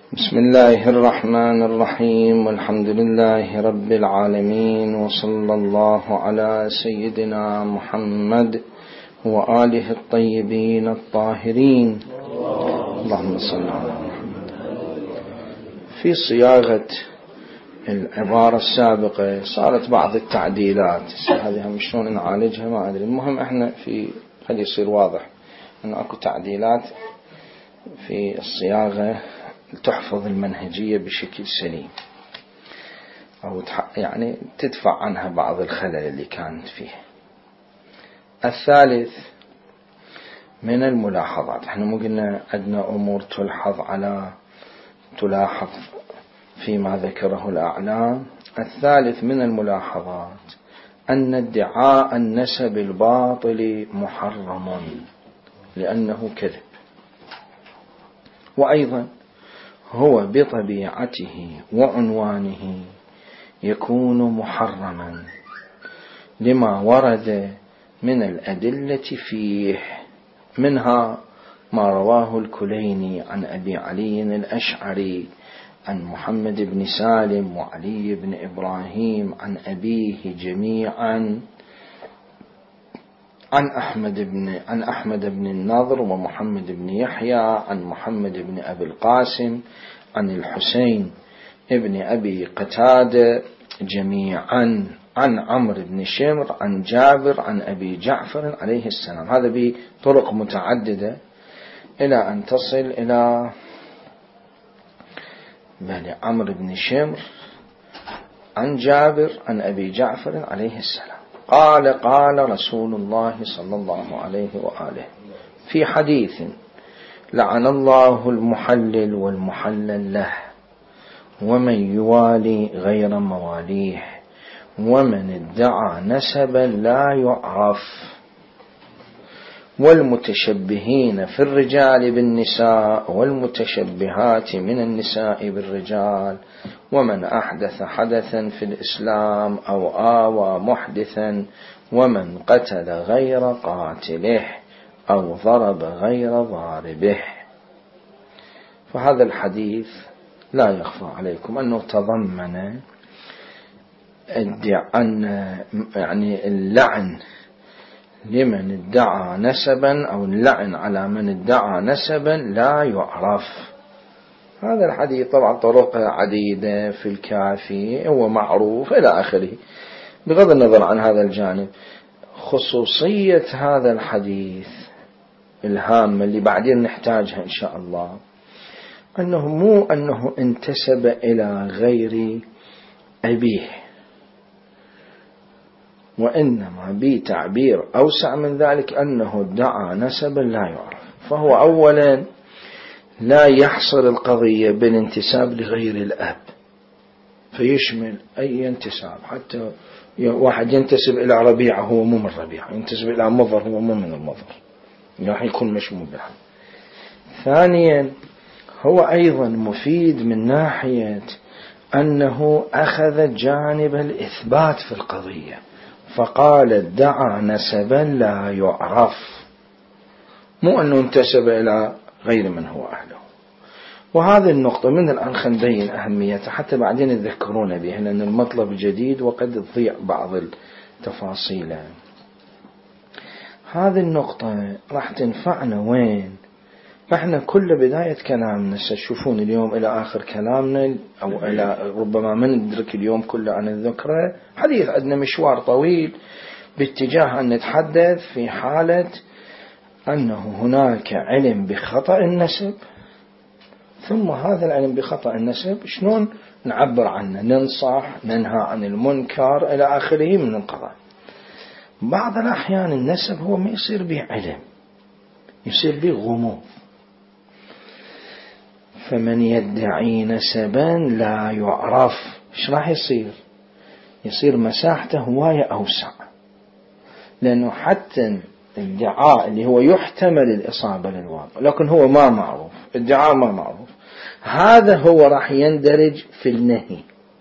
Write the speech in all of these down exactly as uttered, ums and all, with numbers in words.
بسم الله الرحمن الرحيم، والحمد لله رب العالمين، وصلى الله على سيدنا محمد وآله الطيبين الطاهرين. اللهم صل على محمد. في صياغة العبارة السابقة صارت بعض التعديلات، هذه هم شلون نعالجها ما أدري. المهم احنا في خلي يصير واضح أن أكو تعديلات في الصياغة تحفظ المنهجية بشكل سليم، أو يعني تدفع عنها بعض الخلل اللي كانت فيه. الثالث من الملاحظات، احنا مو قلنا عندنا أمور تلحظ على تلاحظ فيما ذكره الأعلام. الثالث من الملاحظات أن ادعاء النسب الباطل محرم لأنه كذب، وأيضا هو بطبيعته وعنوانه يكون محرما لما ورد من الأدلة فيه، منها ما رواه الكليني عن أبي علي الأشعري عن محمد بن سالم وعلي بن إبراهيم عن أبيه جميعا عن أحمد بن عن أحمد بن النضر ومحمد بن يحيى عن محمد بن أبي القاسم عن الحسين ابن أبي قتادة جميعا عن عمرو بن شمر عن جابر عن أبي جعفر عليه السلام. هذا بطرق متعددة إلى أن تصل إلى عمرو بن شمر عن جابر عن أبي جعفر عليه السلام قال قال رسول الله صلى الله عليه وآله في حديث: لعن الله المحلل والمحلل له، ومن يوالي غير مواليه، ومن ادعى نسبا لا يعرف، والمتشبهين في الرجال بالنساء، والمتشبهات من النساء بالرجال، ومن أحدث حدثا في الإسلام أو آوى محدثا، ومن قتل غير قاتله أو ضرب غير ضاربه. فهذا الحديث لا يخفى عليكم أنه تضمن أن يعني اللعن لمن ادعى نسبا، أو اللعن على من ادعى نسبا لا يعرف. هذا الحديث طبعا طرق عديدة في الكافي، هو معروف إلى آخره. بغض النظر عن هذا الجانب، خصوصية هذا الحديث الهامة اللي بعدين نحتاجها إن شاء الله، أنه مو أنه انتسب إلى غير أبيه، وإنما بتعبير أوسع من ذلك أنه ادعى نسبا لا يعرف. فهو أولا لا يحصر القضية بالانتساب لغير الأب، فيشمل أي انتساب، حتى واحد ينتسب إلى ربيعة هو مو من ربيعة، ينتسب إلى مضر هو مو من المضر، راح يكون مشمول بها. ثانيا هو أيضا مفيد من ناحية أنه أخذ جانب الإثبات في القضية، فقال ادعى نسبا لا يعرف، مو أنه انتسب إلى غير من هو أهله. وهذه النقطة من الآن خنبين أهميتها حتى بعدين يذكرون بها، لأن المطلب جديد وقد تضيع بعض التفاصيل. هذه النقطة راح تنفعنا وين؟ فإحنا كل بداية كلامنا ستشوفون اليوم إلى آخر كلامنا، أو إلى ربما ما ندرك اليوم كله عن الذكرى، حديث عندنا مشوار طويل باتجاه أن نتحدث في حالة أنه هناك علم بخطأ النسب، ثم هذا العلم بخطأ النسب شلون نعبر عنه، ننصح، ننهى عن المنكر إلى آخره من القضايا. بعض الأحيان النسب هو ما يصير به علم، يصير به غموض. فمن يدعي نسبا لا يعرف، ايش راح يصير؟ يصير مساحته هواية أوسع، لأنه حتى الادعاء اللي هو يحتمل الإصابة للواقع لكن هو ما معروف، ادعاء ما معروف، هذا هو راح يندرج في النهي،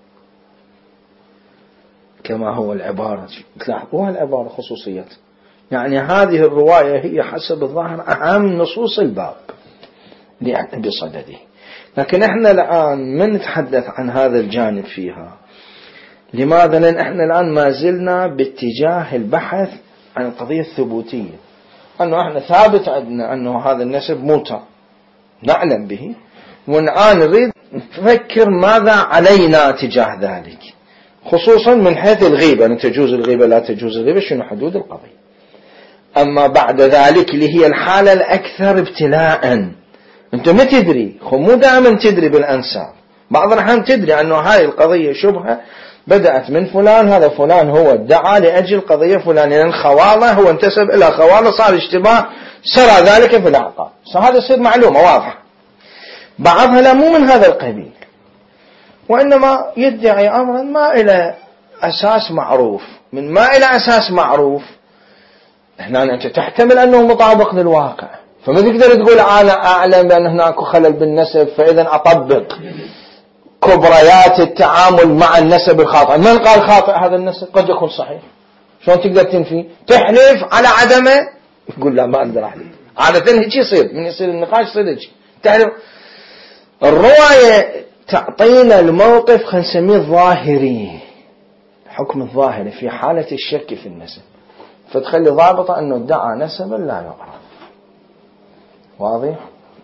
كما هو العبارة. تلاحظوها العبارة خصوصية، يعني هذه الرواية هي حسب الظاهر أهم نصوص الباب بصدده. لكن احنا الآن من نتحدث عن هذا الجانب فيها. لماذا؟ لأن احنا الآن ما زلنا باتجاه البحث عن القضية الثبوتية، أنه احنا ثابت عندنا أنه هذا النسب موتى نعلم به، والآن نريد نفكر ماذا علينا تجاه ذلك، خصوصا من حيث الغيبة، أن تجوز الغيبة لا تجوز الغيبة، شنو حدود القضية. أما بعد ذلك اللي هي الحالة الأكثر ابتلاء، أنت ما تدري، خو مو دائما تدري بالأنساب، بعض الأحيان تدري أنه هاي القضية شبهة بدأت من فلان، هذا فلان هو ادعى لأجل قضية فلان، لأن خواله هو انتسب إلى خواله، صار اشتباه، سرى ذلك في العقاب، فهذا يصير معلومة واضحة. بعضها لا مو من هذا القبيل، وإنما يدعي أمرا ما إلى أساس معروف. من ما إلى أساس معروف هنا أنت تحتمل أنه مطابق للواقع، فما تقدر تقول أنا أعلم بأن هناك خلل بالنسب فإذا أطبق كبريات التعامل مع النسب الخاطئ. من قال خاطئ هذا النسب؟ قد يكون صحيح، شلون تقدر تنفي؟ تحلف على عدمه؟ يقول لا ما أقدر أحلف. عادة هيك يصير، من يصير النقاش يصير هيك تحلف. الرواية تعطينا الموقف خلينا نسميه ظاهري، حكم الظاهري في حالة الشك في النسب، فتخلي ضابطة أنه ادعى نسبا لا يعرف. واضح؟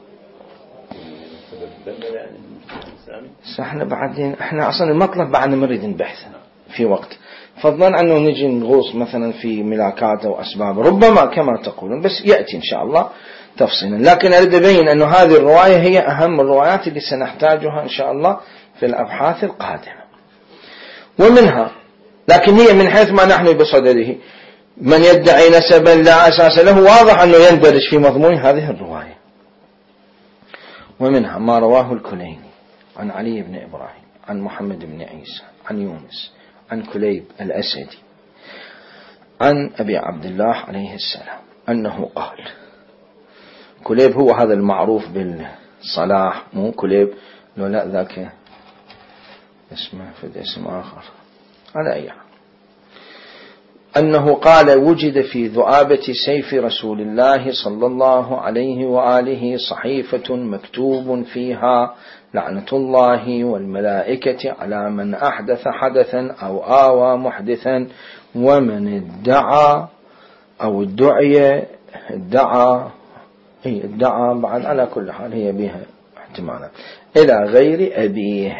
احنا بعدين احنا اصلا المطلب بعد نريد نبحث في وقت، فضلا انه نجي نغوص مثلا في ملاكات او اسباب ربما كما تقولون، بس ياتي ان شاء الله تفصيلا. لكن اريد ابين انه هذه الروايه هي اهم الروايات اللي سنحتاجها ان شاء الله في الابحاث القادمه. ومنها، لكن هي من حيث ما نحن بصدده، من يدعي نسبا لا اساس له، واضح انه يندرج في مضمون هذه الروايه. ومنها ما رواه الكليني عن علي بن إبراهيم عن محمد بن عيسى عن يونس عن كليب الأسدي عن أبي عبد الله عليه السلام أنه قال، كليب هو هذا المعروف بالصلاح، مو كليب لو لا ذاك اسمه في اسم آخر على أي حال، أنه قال وجد في ذؤابة سيف رسول الله صلى الله عليه وآله صحيفة مكتوب فيها لعنة الله والملائكة على من أحدث حدثا أو آوى محدثا، ومن ادعى أو ادعي ادعى هي ادعى بعد، على كل حال هي بها احتمالا، إلى غير أبيه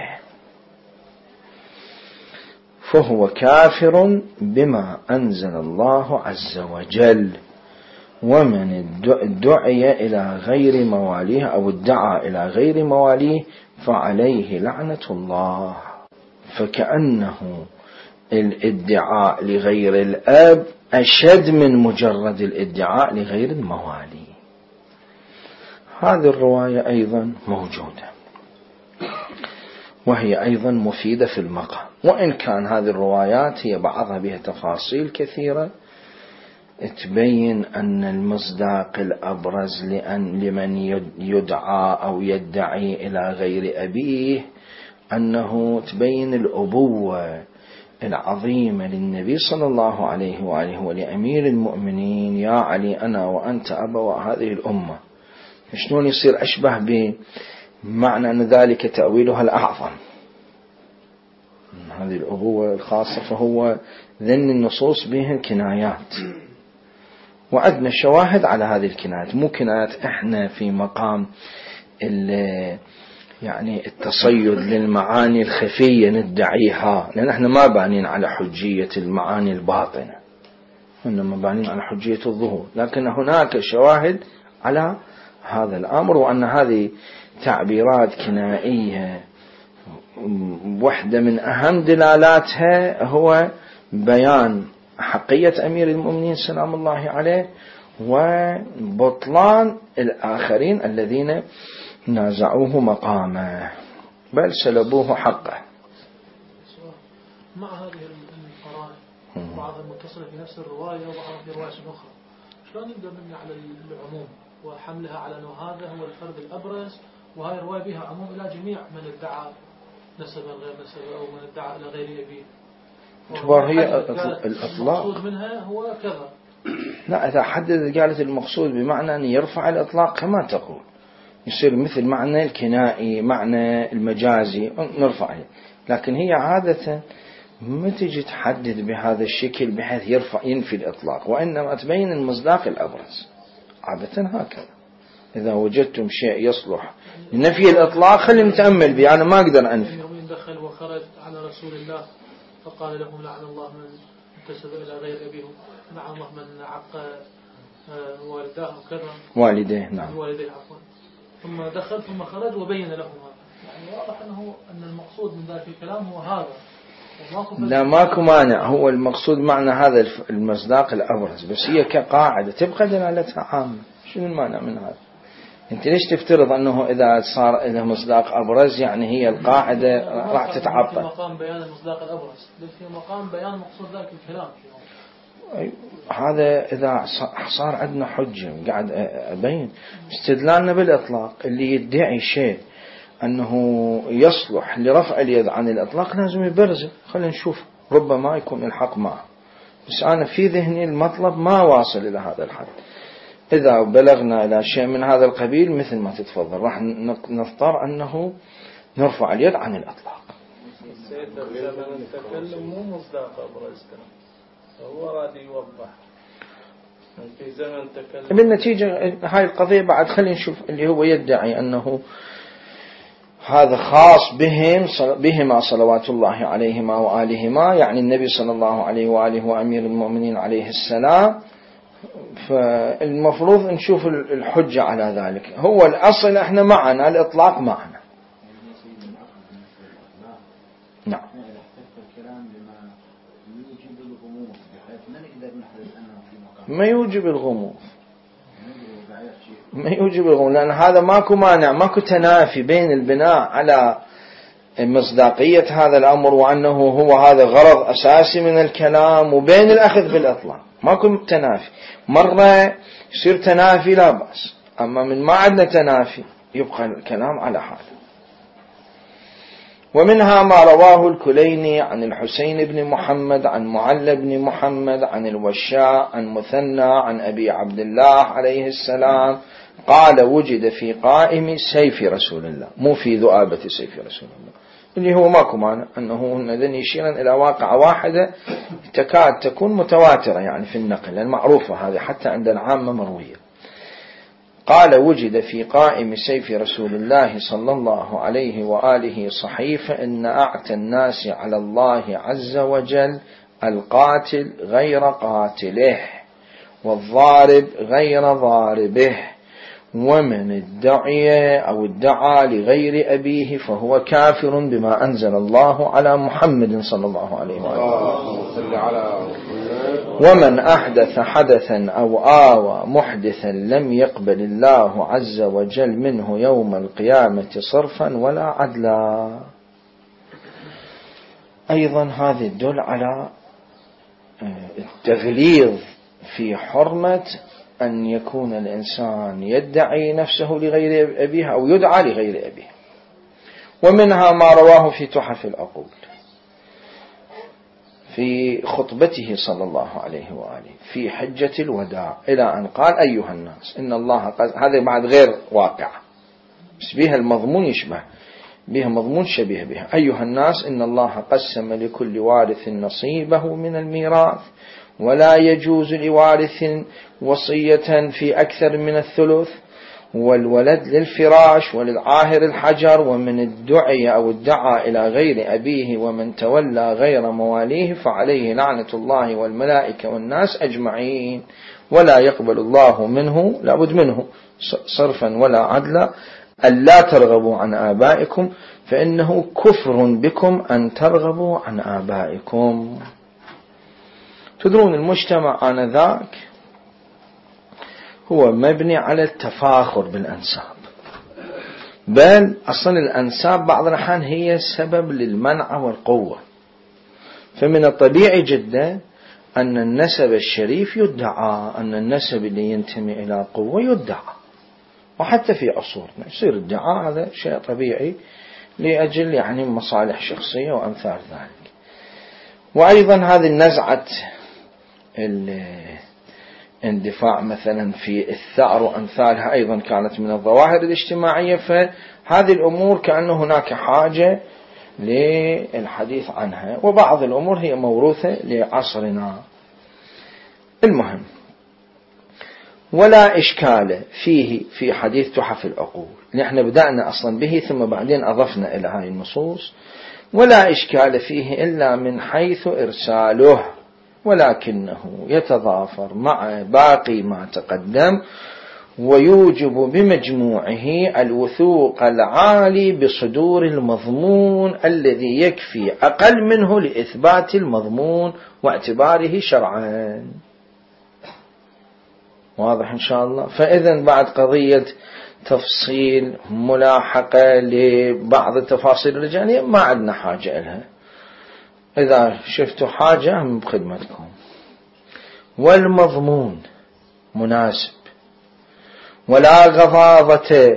فهو كافر بما أنزل الله عز وجل. ومن ادعي إلى غير مواليه أو ادعى إلى غير مواليه فعليه لعنة الله. فكأنه الادعاء لغير الأب أشد من مجرد الادعاء لغير الموالي. هذه الرواية أيضا موجودة، وهي أيضا مفيدة في المقام، وإن كان هذه الروايات هي بعضها بها تفاصيل كثيرة تبين أن المصداق الأبرز لأن لمن يدعى أو يدعي إلى غير أبيه أنه تبين الأبوة العظيمة للنبي صلى الله عليه وآله ولأمير المؤمنين، يا علي أنا وأنت أبا هذه الأمة. شلون يصير أشبه بمعنى أن ذلك تأويلها الأعظم، هذه الأبوة الخاصة، فهو ذن النصوص بها الكنايات، وعندنا شواهد على هذه الكنايات، مو كنايات احنا في مقام يعني التصيد للمعاني الخفية ندعيها، لأن احنا ما بانين على حجية المعاني الباطنة، إنما بانين على حجية الظهور، لكن هناك شواهد على هذا الأمر، وأن هذه تعبيرات كنائية واحدة من أهم دلالاتها هو بيان حقية أمير المؤمنين سلام الله عليه وبطلان الآخرين الذين نازعوه مقامه بل سلبوه حقه. مع هذه القرائن بعضها متصلة في نفس الرواية وبعضها في رواية أخرى، شلون نقدر نبني على العموم وحملها على أنه هذا هو الفرد الأبرز، وهي الرواية بها عموم إلى جميع من ادعى نسبا غير نسبا أو من ادعى إلى غير أبيه؟ اعتبار هي الإطلاق، المقصود منها هو كذا. لا، إذا حدد قالت المقصود بمعنى أن يرفع الإطلاق كما تقول، يصير مثل معنى الكنائي معنى المجازي نرفع اليد. لكن هي عادة ما تجي تحدد بهذا الشكل بحيث يرفع ينفي الإطلاق، وإنما تبين المصداق الأبرز عادة هكذا. إذا وجدتم شيء يصلح لنفي الإطلاق خلي نتأمل به، أنا ما أقدر أنفي. يوم دخل وخرج على رسول الله فقال لهم لعن الله من انتسب إلى غير أبيه، لعن الله من عق والداه وكذا والديه، نعم والديه عفوا، ثم دخل ثم خرج وبين لهم هذا. يعني واضح أنه أن المقصود من ذلك الكلام هو هذا. لا ماكو مانع، هو المقصود معنى هذا المصداق الأبرز، بس هي كقاعدة تبقى دلالتها عامة. شنو المانع من هذا؟ انت ليش تفترض انه اذا صار اذا مصداق ابرز يعني هي القاعدة راح تتعطل؟ في مقام بيان المصداق الابرز، في مقام بيان مقصود ذلك الكلام. هذا اذا صار عندنا حجة قاعد ابين استدلالنا بالاطلاق. اللي يدعي شيء أنه يصلح لرفع اليد عن الإطلاق لازم يبرزه، خلينا نشوف ربما يكون الحق معه. بس أنا في ذهني المطلب ما واصل إلى هذا الحد. إذا بلغنا إلى شيء من هذا القبيل مثل ما تتفضل راح نضطر أنه نرفع اليد عن الإطلاق. سيد الزمن التكلم مو مصداق أبرز، هو راد يوضح في زمن تكلم. بالنتيجة هاي القضية بعد خلينا نشوف اللي هو يدعي أنه هذا خاص بهم بهما صلوات الله عليهما وآلهما، يعني النبي صلى الله عليه وآله وأمير المؤمنين عليه السلام. فالمفروض نشوف الحجة على ذلك. هو الأصل احنا معنا الإطلاق معنا. نعم. ما يوجب الغموض، ما يوجب الغموض، لأن هذا ماكو مانع، ماكو تنافي بين البناء على مصداقية هذا الأمر وأنه هو هذا غرض أساسي من الكلام، وبين الأخذ بالإطلاق ماكو تنافي. مرة يصير تنافي لا بأس، أما من ما عندنا تنافي يبقى الكلام على حاله. ومنها ما رواه الكليني عن الحسين بن محمد عن معل بن محمد عن الوشاء عن مثنى عن أبي عبد الله عليه السلام قال وجد في قائم سيف رسول الله، مو في ذؤابة سيف رسول الله، اللي هو ماكو مانع أنه نذن يشيرا إلى واقع واحدة تكاد تكون متواترة يعني في النقل المعروفة هذه حتى عند العامة مروية. قال وجد في قائم سيف رسول الله صلى الله عليه وآله صحيفة إن أعتى الناس على الله عز وجل القاتل غير قاتله والضارب غير ضاربه، ومن ادعي أو ادعى لغير أبيه فهو كافر بما أنزل الله على محمد صلى الله عليه وآله. ومن أحدث حدثا أو آوى محدثا لم يقبل الله عز وجل منه يوم القيامة صرفا ولا عدلا. أيضا هذا يدل على التغليظ في حرمة أن يكون الإنسان يدعي نفسه لغير أبيه أو يدعى لغير أبيه. ومنها ما رواه في تحف العقول في خطبته صلى الله عليه وآله في حجة الوداع إلى أن قال أيها الناس إن الله قد، هذا بعد غير واقع بس بها المضمون يشبه بها مضمون شبيه بها. أيها الناس إن الله قسم لكل وارث نصيبه من الميراث ولا يجوز لوارث وصية في أكثر من الثلث، والولد للفراش وللعاهر الحجر، ومن الدعي أو الدعى إلى غير أبيه ومن تولى غير مواليه فعليه لعنة الله والملائكة والناس أجمعين، ولا يقبل الله منه لابد منه صرفا ولا عدلا، ألا ترغبوا عن آبائكم فإنه كفر بكم أن ترغبوا عن آبائكم. تدرون المجتمع آنذاك هو مبني على التفاخر بالأنساب، بل أصلا الأنساب بعض الأحيان هي سبب للمنع والقوة. فمن الطبيعي جدا أن النسب الشريف يدعى، أن النسب اللي ينتمي إلى قوة يدعى، وحتى في عصورنا يصير الدعاء هذا شيء طبيعي لأجل يعني مصالح شخصية وأمثال ذلك. وأيضا هذه النزعة اندفاع مثلا في الثأر وأمثالها أيضا كانت من الظواهر الاجتماعية. فهذه الأمور كأن هناك حاجة للحديث عنها، وبعض الأمور هي موروثة لعصرنا. المهم، ولا إشكال فيه في حديث تحف العقول، نحن بدأنا أصلا به ثم بعدين أضفنا إلى هذه النصوص. ولا إشكال فيه إلا من حيث إرساله، ولكنه يتضافر مع باقي ما تقدم ويوجب بمجموعه الوثوق العالي بصدور المضمون الذي يكفي أقل منه لإثبات المضمون واعتباره شرعا. واضح إن شاء الله؟ فإذن بعد قضية تفصيل ملاحقة لبعض التفاصيل الرجالية ما عندنا حاجة لها، إذا شفتوا حاجة من بخدمتكم. والمضمون مناسب، ولا غضاضة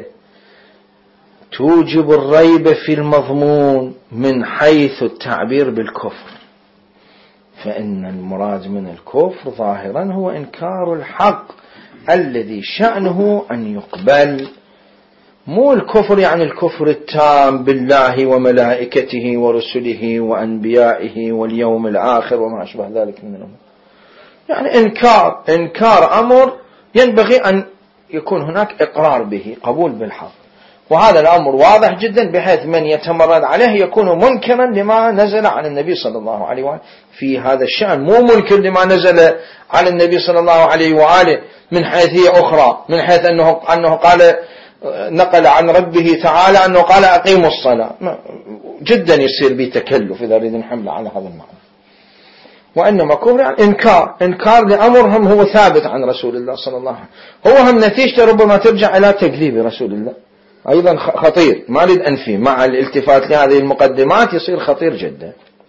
توجب الريب في المضمون من حيث التعبير بالكفر، فإن المراد من الكفر ظاهرا هو إنكار الحق الذي شأنه أن يقبل، مو الكفر يعني الكفر التام بالله وملائكته ورسله وأنبيائه واليوم الآخر وما أشبه ذلك من الأمور، يعني إنكار إنكار أمر ينبغي أن يكون هناك إقرار به، قبول بالحق. وهذا الأمر واضح جدا بحيث من يتمرد عليه يكون منكرا لما نزل على النبي صلى الله عليه وآله في هذا الشأن، مو منكر لما نزل على النبي صلى الله عليه وآله من حيث هي أخرى، من حيث أنه, أنه قال نقل عن ربه تعالى أنه قال أقيموا الصلاة، جدا يصير به تكلف إذا ريد نحمل على هذا المعنى. وإنما كفر يعني إنكار إنكار لأمرهم هو ثابت عن رسول الله صلى الله عليه وسلم، هو هم نتيجة ربما ترجع إلى تكذيب رسول الله، أيضا خطير، ما أريد أنفي مع الالتفات لهذه المقدمات يصير خطير جدا.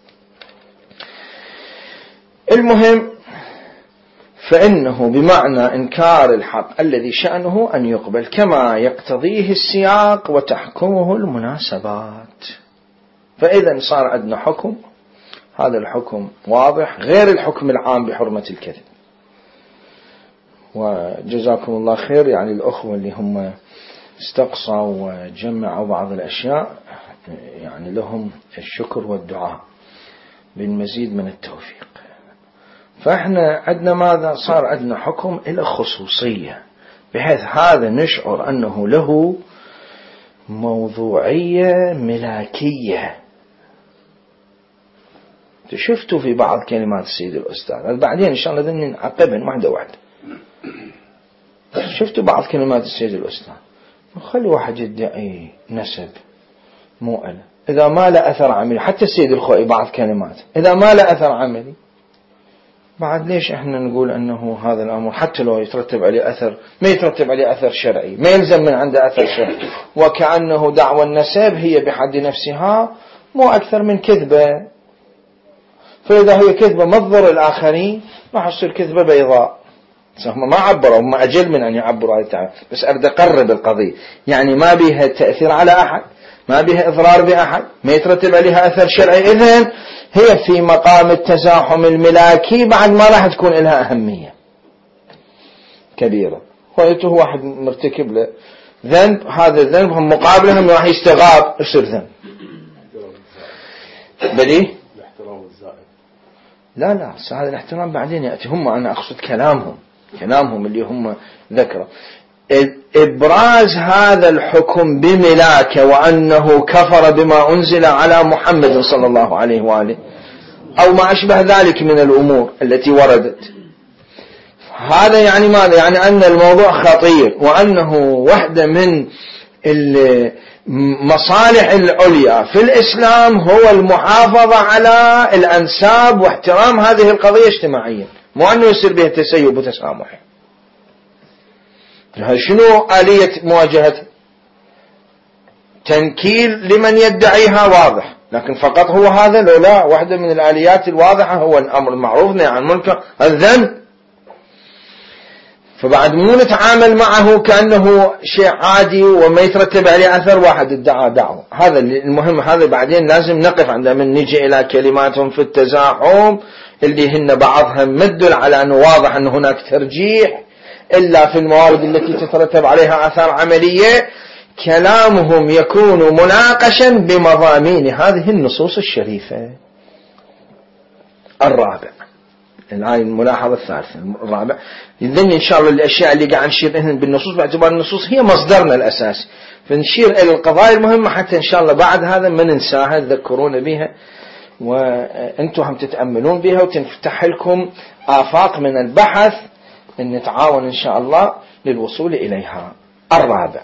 المهم، فإنه بمعنى إنكار الحق الذي شأنه أن يقبل كما يقتضيه السياق وتحكمه المناسبات. فإذا صار عندنا حكم، هذا الحكم واضح غير الحكم العام بحرمة الكذب. وجزاكم الله خير، يعني الأخوة اللي هم استقصوا وجمعوا بعض الأشياء يعني لهم الشكر والدعاء بالمزيد من التوفيق. فإحنا عندنا ماذا؟ صار عندنا حكم إلى خصوصية، بحيث هذا نشعر أنه له موضوعية ملاكية. شفتوا في بعض كلمات السيد الأستاذ، بعدين إن شاء الله ذنين نعقبهن واحدة واحدة. شفتوا بعض كلمات السيد الأستاذ، خلي واحد يدعي نسب مو أنا، إذا ما له أثر عملي، حتى السيد الخوئي بعض كلمات إذا ما له أثر عملي، بعد ليش إحنا نقول أنه هذا الأمر حتى لو يترتب عليه أثر، ما يترتب عليه أثر شرعي، ما يلزم من عنده أثر شرعي، وكأنه دعوى النسب هي بحد نفسها مو أكثر من كذبة، فإذا هي كذبة مضر الآخرين راح تصير كذبة بيضاء. هم ما عبروا، هم أجل من أن يعبروا هذه التعبير، بس أريد أقرب القضية، يعني ما بيها تأثير على أحد، ما بيها إضرار بأحد، ما يترتب عليها أثر شرعي، إذن هي في مقام التزاحم الملاكي بعد ما راح تكون لها أهمية كبيرة. ويته واحد مرتكب له ذنب، هذا الذنب هم مقابلهم راح يستغاب يصير ذنب. بلي لا لا هذا الاحترام بعدين يأتي، هم أنا أقصد كلامهم كلامهم اللي هم ذكره. إبراز هذا الحكم بملاكة وأنه كفر بما أنزل على محمد صلى الله عليه وآله أو ما أشبه ذلك من الأمور التي وردت، هذا يعني ماذا؟ يعني أن الموضوع خطير، وأنه واحدة من المصالح العليا في الإسلام هو المحافظة على الأنساب واحترام هذه القضية اجتماعيا، مو أنه يصير بها تسيب وتسامح. شنو آلية مواجهة؟ تنكيل لمن يدعيها واضح، لكن فقط هو هذا لو لا، واحدة من الآليات الواضحة هو الأمر المعروف نهي عن المنكر الذنب، فبعد مو نتعامل معه كأنه شيء عادي وما يترتب عليه أثر واحد ادعى دعوة. هذا المهم، هذا بعدين لازم نقف عندما نجي إلى كلماتهم في التزاحم اللي هن بعضها مدل على أنه واضح أن هناك ترجيح إلا في الموارد التي تترتب عليها آثار عملية، كلامهم يكون مناقشا بمضامين هذه النصوص الشريفة. الرابع، الآية الملاحظة الثالثة الرابع، إذن إن شاء الله الأشياء اللي قاعد نشير إهن بالنصوص باعتبار النصوص هي مصدرنا الأساسي، فنشير إلى القضايا المهمة حتى إن شاء الله بعد هذا ما ننساها، تذكرون بها وأنتم هم تتأملون بها وتنفتح لكم آفاق من البحث، أن نتعاون إن شاء الله للوصول إليها. الرابع،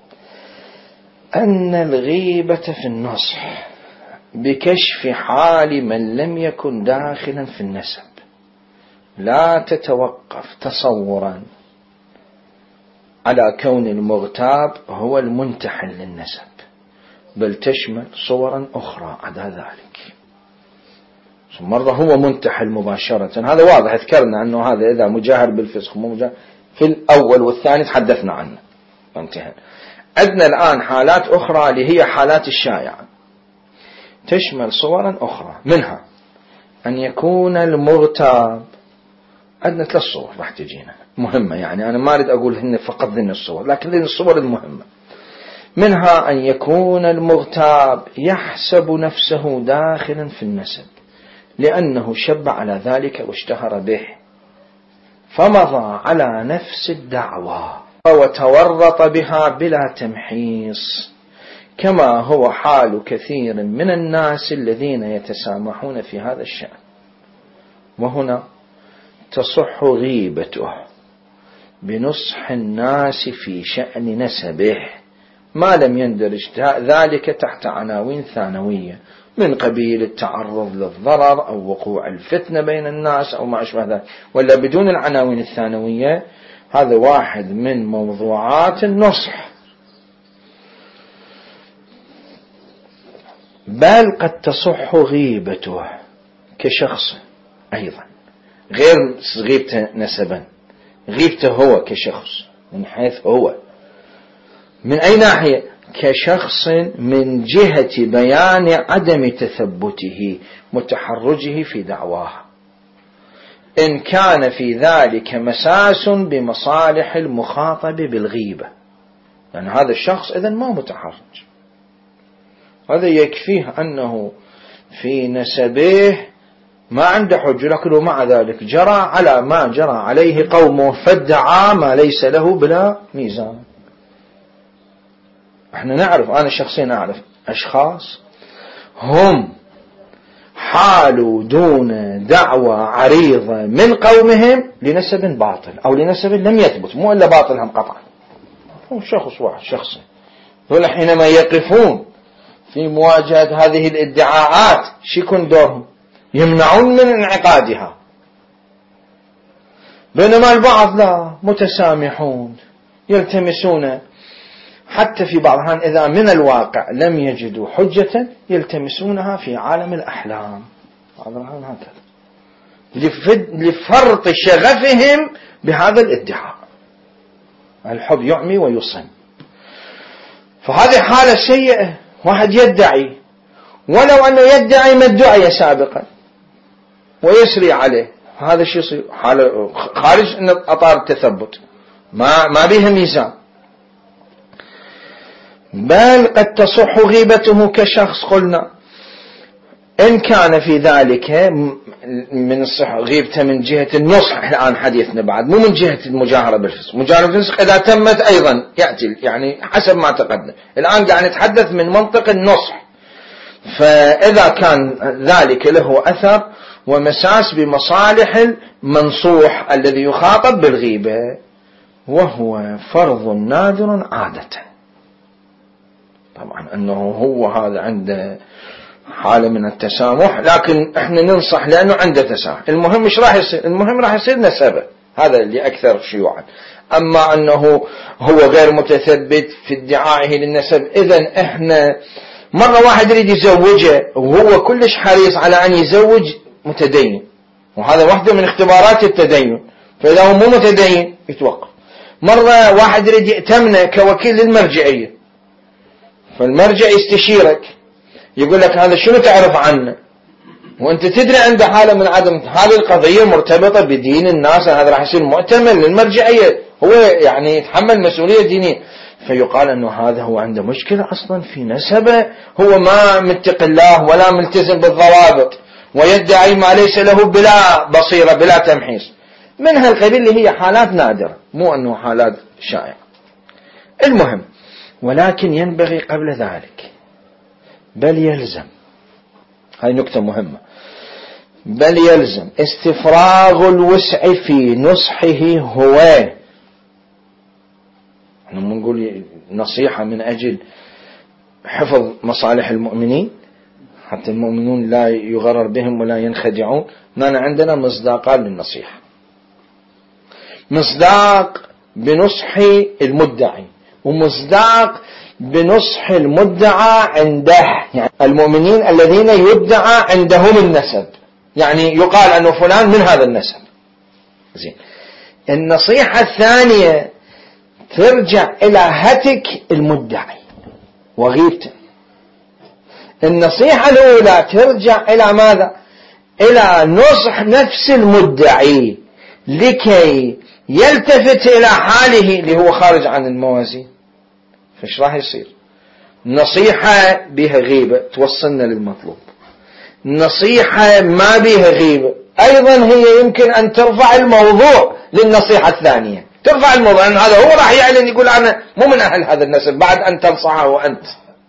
أن الغيبة في النصح بكشف حال من لم يكن داخلا في النسب لا تتوقف تصورا على كون المغتاب هو المنتحل للنسب، بل تشمل صورا أخرى عدا ذلك. مرة هو منتحل مباشرة، هذا واضح، ذكرنا أنه هذا إذا مجاهر بالفسق مجاهر في الأول والثاني تحدثنا عنه انتهى. عندنا الآن حالات أخرى اللي هي حالات الشائعة، تشمل صورا أخرى، منها أن يكون المغتاب، عندنا ثلاث صور راح تجينا مهمة، يعني أنا ما أريد أقول هن فقط ذن الصور، لكن ذن الصور المهمة. منها أن يكون المغتاب يحسب نفسه داخلا في النسب لأنه شب على ذلك واشتهر به، فمضى على نفس الدعوة وتورط بها بلا تمحيص، كما هو حال كثير من الناس الذين يتسامحون في هذا الشأن. وهنا تصح غيبته بنصح الناس في شأن نسبه ما لم يندرج ذلك تحت عناوين ثانوية من قبيل التعرض للضرر أو وقوع الفتنة بين الناس أو ما أشبه ذلك، ولا بدون العناوين الثانوية. هذا واحد من موضوعات النصح. بل قد تصح غيبته كشخص أيضا، غير غيبته نسبا، غيبته هو كشخص من حيث هو، من أي ناحية؟ كشخص من جهة بيان عدم تثبته متحرجه في دعواه، إن كان في ذلك مساس بمصالح المخاطب بالغيبة، يعني هذا الشخص إذن ما متحرج، هذا يكفيه أنه في نسبه ما عنده حجة، لكنه مع ذلك جرى على ما جرى عليه قومه فادعى ما ليس له بلا ميزان. احنا نعرف، انا شخصيا اعرف اشخاص هم حالوا دون دعوة عريضة من قومهم لنسب باطل او لنسب لم يثبت، مو الا باطل هم قطعا، هو شخص واحد شخصي، دول حينما يقفون في مواجهة هذه الادعاءات شو يكون دورهم؟ يمنعون من انعقادها، بينما البعض لا، متسامحون، يلتمسون حتى في بعض الأحيان إذا من الواقع لم يجدوا حجة يلتمسونها في عالم الأحلام، بعض الأحيان هكذا لفرط شغفهم بهذا الادعاء. الحب يعمي ويصم، فهذه حالة سيئة. واحد يدعي ولو أنه يدعي ما ادعي سابقا ويسري عليه، هذا الشيء يصير حالة خارج من أطار التثبت، ما ما بها ميزان. بل قد تصح غيبته كشخص، قلنا إن كان في ذلك من الصح غيبته من جهة النصح، الآن حديثنا بعد مو من جهة المجاهرة بالفسق، مجاهرة بالفسق إذا تمت أيضا يأتي يعني حسب ما تقدم، الآن قاعد نتحدث من منطق النصح. فإذا كان ذلك له أثر ومساس بمصالح المنصوح الذي يخاطب بالغيبة، وهو فرض نادر عادة، طبعا أنه هو هذا عنده حالة من التسامح، لكن احنا ننصح لأنه عنده تسامح. المهم مش راح يصير، المهم راح يصير نسبه، هذا اللي أكثر شيوعا. أما أنه هو غير متثبت في ادعائه للنسب، إذن احنا مرة واحد يريد يزوجه وهو كلش حريص على أن يزوج متدين، وهذا واحدة من اختبارات التدين، فإذا هو مو متدين يتوقف. مرة واحد يريد يأتمنه كوكيل للمرجعية، فالمرجع يستشيرك يقول لك هذا شنو تعرف عنه، وانت تدري عنده حالة من عدم، هذه القضية مرتبطة بدين الناس، هذا راح يصير مؤتمن للمرجعية، هو يعني يتحمل مسؤولية دينية، فيقال انه هذا هو عنده مشكلة اصلا في نسبه، هو ما متق الله ولا ملتزم بالضوابط ويدعي ما ليس له بلا بصيرة بلا تمحيص. من هالقبيل اللي هي حالات نادرة، مو انه حالات شائعة. المهم، ولكن ينبغي قبل ذلك، بل يلزم، هاي نكتة مهمة، بل يلزم استفراغ الوسع في نصحه هو. احنا نقول نصيحة من أجل حفظ مصالح المؤمنين حتى المؤمنون لا يغرر بهم ولا ينخدعون. هنا عندنا مصداقان للنصيحة، مصداق بنصح المدعي ومصداق بنصح المدعى عنده، يعني المؤمنين الذين يدعى عندهم النسب، يعني يقال أنه فلان من هذا النسب. زين. النصيحة الثانية ترجع إلى هتك المدعي وغيبته. النصيحة الأولى ترجع إلى ماذا؟ إلى نصح نفس المدعي لكي يلتفت إلى حاله اللي هو خارج عن الموازين. فايش راح يصير؟ نصيحة بها غيبة توصلنا للمطلوب، نصيحة ما بها غيبة أيضا هي يمكن أن ترفع الموضوع للنصيحة الثانية، ترفع الموضوع أن هذا هو راح يعلن يقول أنا مو من أهل هذا النسب بعد أن تنصحه وأنت.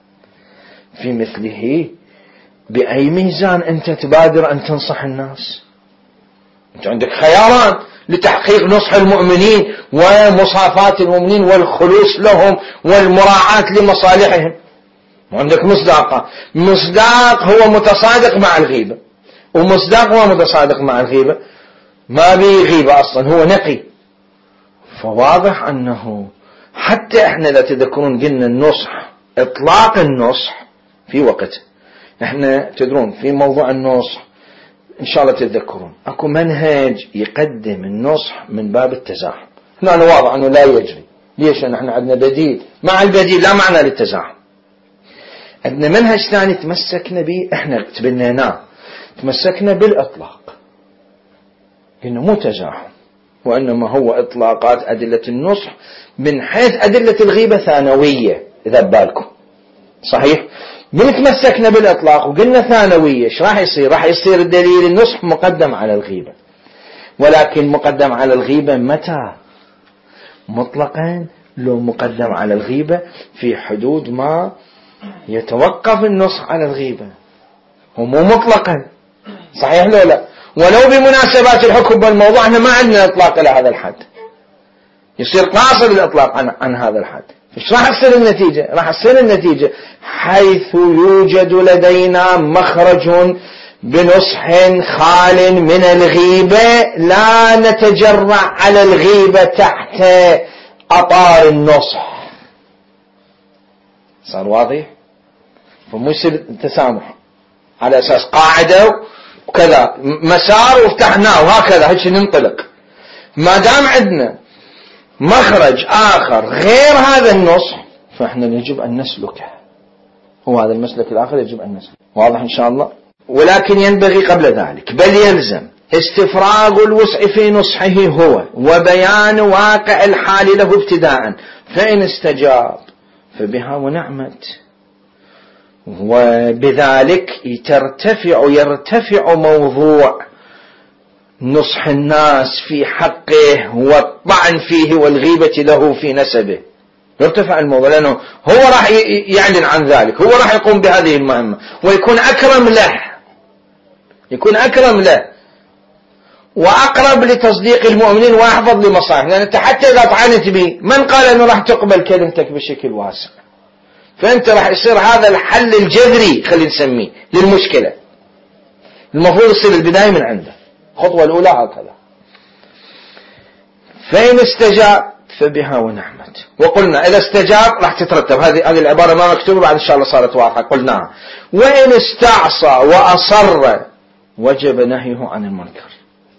في مثله بأي ميزان أنت تبادر أن تنصح الناس؟ أنت عندك خيارات لتحقيق نصح المؤمنين ومصافات المؤمنين والخلوص لهم والمراعاة لمصالحهم، وعندك مصداق، مصداق هو متصادق مع الغيبة، ومصداق هو متصادق مع الغيبة ما بيه غيبة أصلا، هو نقي. فواضح أنه حتى احنا لا تذكرون قلنا النصح، إطلاق النصح في وقت، احنا تدرون في موضوع النصح إن شاء الله تتذكرون أكو منهج يقدم النصح من باب التزاحم. هنا واضح أنه لا يجري. ليش؟ نحن عندنا بديل، مع البديل لا معنى للتزاحم. عندنا منهج ثاني تمسكنا به، احنا تبنيناه، تمسكنا بالإطلاق، قلنا مو تزاحم وإنما هو إطلاقات أدلة النصح من حيث أدلة الغيبة ثانوية. إذا بالكم صحيح، من تمسكنا بالإطلاق وقلنا ثانوية، ايش راح يصير؟ راح يصير الدليل النصح مقدم على الغيبة، ولكن مقدم على الغيبة متى؟ مطلقا، لو مقدم على الغيبة في حدود ما يتوقف النصح على الغيبة، ومو مطلقا. صحيح لو لا؟ ولو بمناسبات الحكم بالموضوع احنا ما عندنا اطلاق الى هذا الحد، يصير قاصر الاطلاق عن, عن هذا الحد. ايش راح تصير النتيجة؟ راح تصير النتيجة حيث يوجد لدينا مخرج بنصح خال من الغيبة لا نتجرع على الغيبة تحت أطار النصح. صار واضح؟ فمو يصير تسامح على أساس قاعدة وكذا مسار وفتحناه وهكذا هيك ننطلق. ما دام عندنا مخرج آخر غير هذا النصح فإحنا يجب أن نسلكه، هو هذا المسلك الآخر يجب أن نسلكه. واضح إن شاء الله؟ ولكن ينبغي قبل ذلك، بل يلزم استفراغ الوسع في نصحه هو وبيان واقع الحال له ابتداء، فإن استجاب فبها ونعمت، وبذلك ترتفع يرتفع موضوع نصح الناس في حقه والطعن فيه والغيبة له في نسبه، يرتفع الموضوع، لأنه هو راح يعلن عن ذلك، هو راح يقوم بهذه المهمة ويكون أكرم له، يكون أكرم له وأقرب لتصديق المؤمنين وأحفظ لمصالحه. لأن أنت حتى إذا طعنت به من قال أنه راح تقبل كلمتك بشكل واسع؟ فأنت راح يصير هذا الحل الجذري خلينا نسميه للمشكلة، المفروض يصير البداية من عنده، الخطوة الأولى هكذا. فإن استجاب فبها ونعمت، وقلنا إذا استجاب راح تترتب هذه هذه العبارة ما مكتوبة بعد إن شاء الله صارت واضحة قلناها. وإن استعصى وأصر وجب نهيه عن المنكر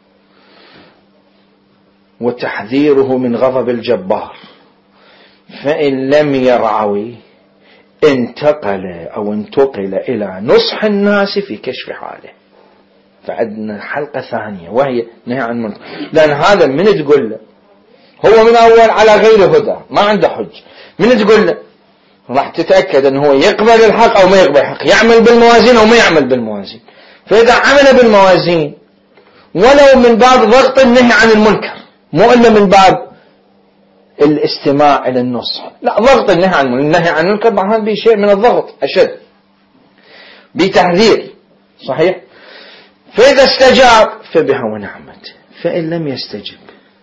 وتحذيره من غضب الجبار، فإن لم يرعوي انتقل أو انتقل إلى نصح الناس في كشف حاله. فعندنا حلقة ثانية وهي نهي عن المنكر، لأن هذا من تقول له هو من أول على غير هدى ما عنده حج، من تقول له راح تتأكد أنه هو يقبل الحق أو ما يقبل الحق، يعمل بالموازين أو ما يعمل بالموازين. فإذا عمل بالموازين ولو من باب ضغط النهي عن المنكر، مو إلا من باب الاستماع إلى النصح، لا، ضغط النهي عن المنكر، النهي عن المنكر بعض به شيء من الضغط أشد بتحذير، صحيح؟ فإذا استجاب فبها ونعمت، فإن لم يستجب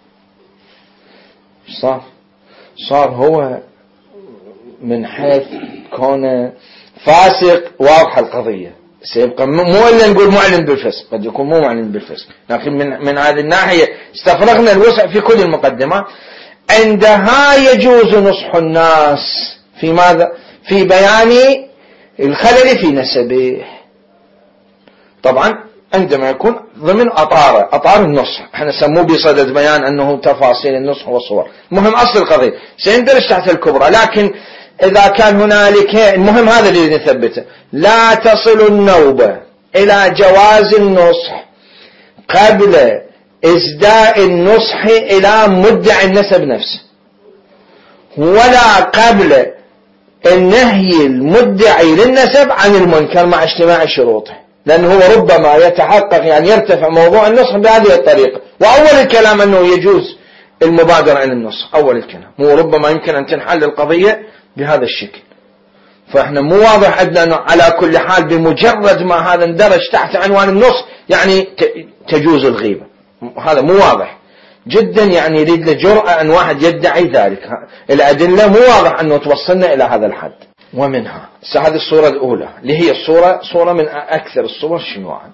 صار صار هو من حيث كونه فاسق واضح القضية، سيبقى مو إلا نقول معلن بالفسق، قد يكون مو معلن بالفسق، لكن من من هذه الناحية استفرغنا الوسع في كل المقدمات. عندها يجوز نصح الناس في ماذا؟ في بيان الخلل في نسبه. طبعا عندما يكون ضمن أطار أطار النصح، احنا نسموه بصدد بيان أنه تفاصيل النصح والصور، مهم أصل القضية سيندرج تحت الكبرى. لكن إذا كان هنالك، المهم هذا اللي نثبته، لا تصل النوبة إلى جواز النصح قبل إسداء النصح إلى مدعي النسب نفسه، ولا قبل النهي المدعي للنسب عن المنكر مع اجتماع شروطه، لأنه هو ربما يتحقق يعني يرتفع موضوع النصح بهذه الطريقة. وأول الكلام أنه يجوز المبادرة عن النصح، أول الكلام هو ربما يمكن أن تنحل القضية بهذا الشكل. فإحنا مو واضح عندنا أنه على كل حال بمجرد ما هذا اندرج تحت عنوان النصح يعني تجوز الغيبة، هذا مو واضح جدا، يعني يريد له جرأة أن واحد يدعي ذلك. الأدلة مو واضح أنه توصلنا إلى هذا الحد. ومنها هذه الصورة الأولى اللي هي الصورة صورة من أكثر الصور شيوعا.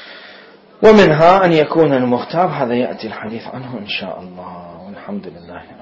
ومنها أن يكون المغتاب، هذا يأتي الحديث عنه إن شاء الله، والحمد لله.